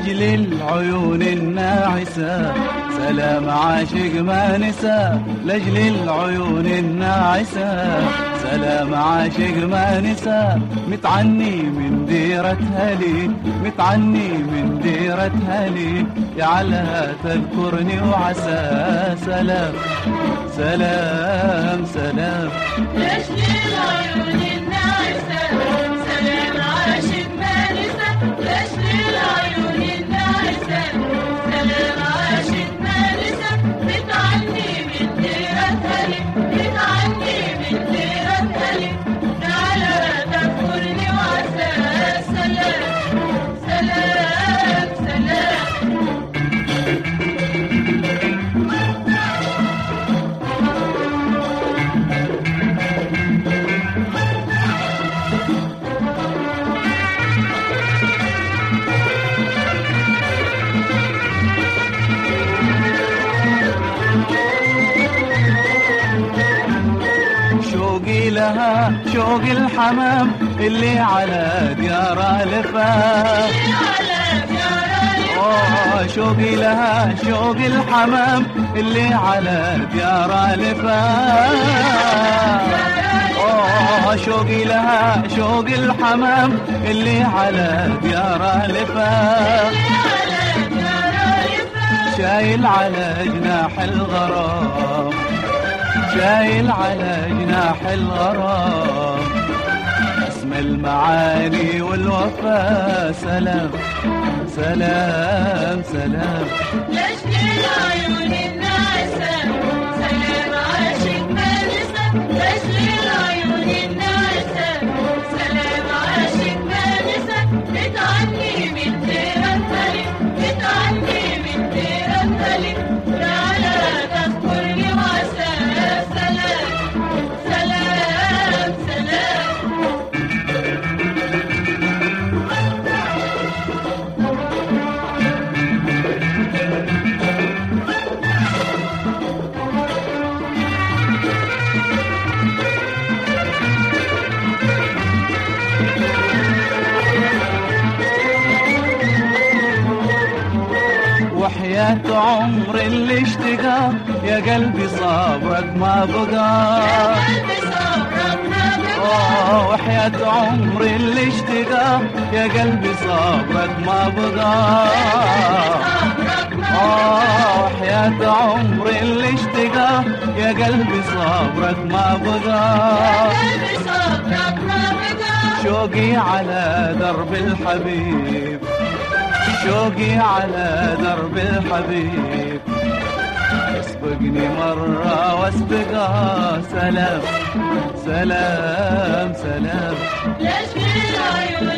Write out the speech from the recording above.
لأجل العيون الناعسة سلام عاشق ما نسى، لأجل العيون الناعسة سلام عاشق ما نسى. متعني من ديرة هلي، متعني من ديرة هلي، يا علها تذكرني وعسى. سلام سلام سلام لأجل العيون الناعسة سلام عاشق ما نسى، لأجل العيون الناعسة سلام عاشق ما نسى. متعني من ديرة هلي، متعني من ديرة هلي، تعالى تذكرني وعسى. سلام سلام سلام شوقي لها شوق الحمام اللي على ديارها لفاف. شوقي لها شوق الحمام اللي على ديارها لفاف. شوقي لها شوق الحمام اللي على ديارها لفاف. شايل على جناح الغرام، شايل على جناح الغرام اسم المعاني والوفا. سلام سلام سلام لأجل العيون الناعسة سلام عاشق ما نسى، لأجل العيون الناعسة سلام عاشق ما نسى. متعني من ديرة هلي، متعني من ديرة هلي، تعالى تذكرني وعسى. سلام سلام سلام وحياة عمر اللي اشتقى يا قلبي صبرك ما بقى. وحياة عمر اللي اشتقى يا قلبي صبرك ما بقى. وحياة عمر اللي اشتقى يا قلبي صبرك ما بقى. شوقي على درب الحبيب، شوقي على درب الحبيب اسبقني مرة واسبقها. سلام سلام سلام لأجل العيون